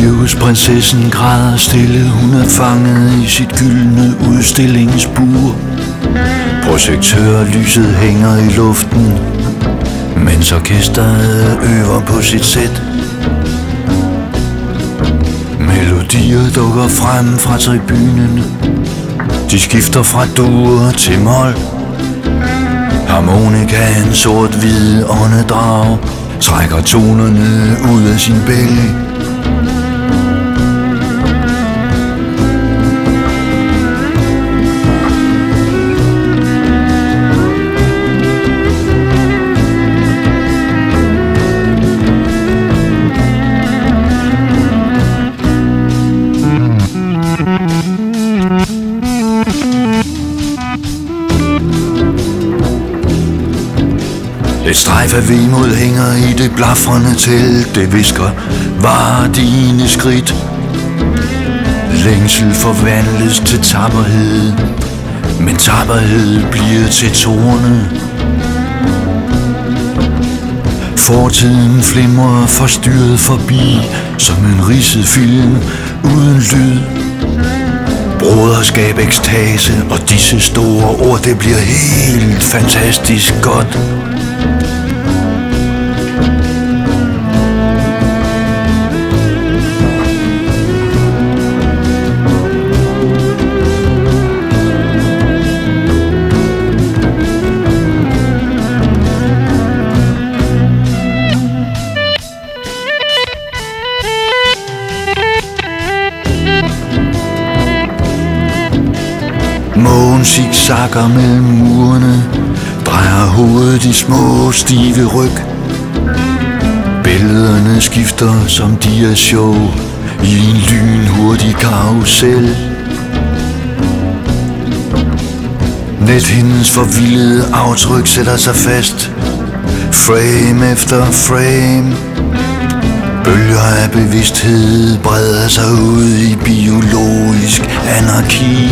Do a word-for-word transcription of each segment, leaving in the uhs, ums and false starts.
Cirkusprinsessen græder stille. Hun er fanget i sit gyldne udstillingsbur. Projektørlyset hænger i luften, mens orkestret øver på sit sæt. Melodier dukker frem fra tribunen. De skifter fra dur til mol. Harmonikaen sort-hvid åndedrag trækker tonerne ud af sin bælge. Et strejf af vemod hænger i det blafrende telt. Det visker, var dine skridt. Længsel forvandles til tapperhed, men tapperhed bliver til torne. Fortiden flimrer forstyrret forbi, som en ridset film uden lyd. Broderskab, ekstase og disse store ord, det bliver helt fantastisk godt. Mågen zigzagger mellem murene, drejer hovedet i små stive ryg. Billederne skifter som de er show i en lynhurtig karusel. Nethendens forvildede aftryk sætter sig fast, frame efter frame. Bølger af bevidsthed breder sig ud i biologisk anarki.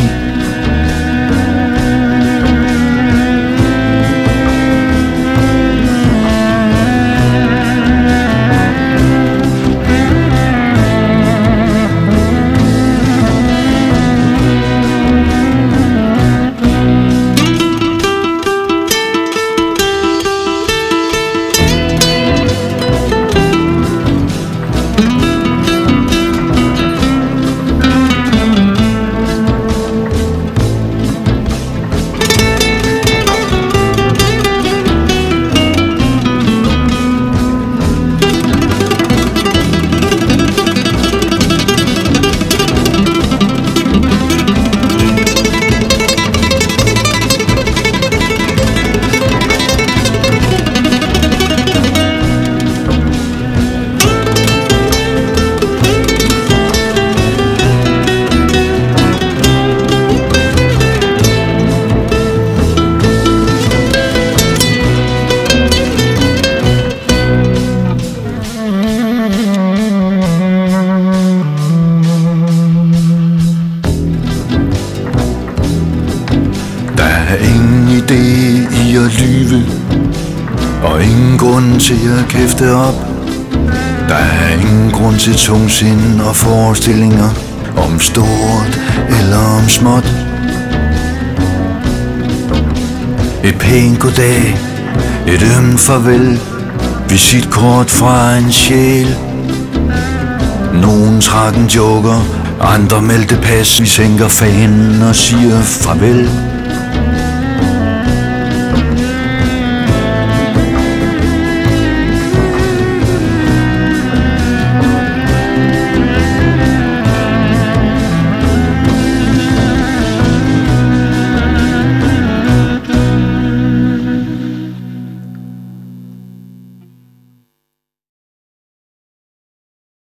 Der er ingen idé i at lyve, og ingen grund til at kæfte op. Der er ingen grund til tungsind og forestillinger om stort eller om småt. Et pænt goddag, et ømt farvel, visitkort fra en sjæl. Nogen trak en joker, andre meldte pas. Vi sænker fanen og siger farvel.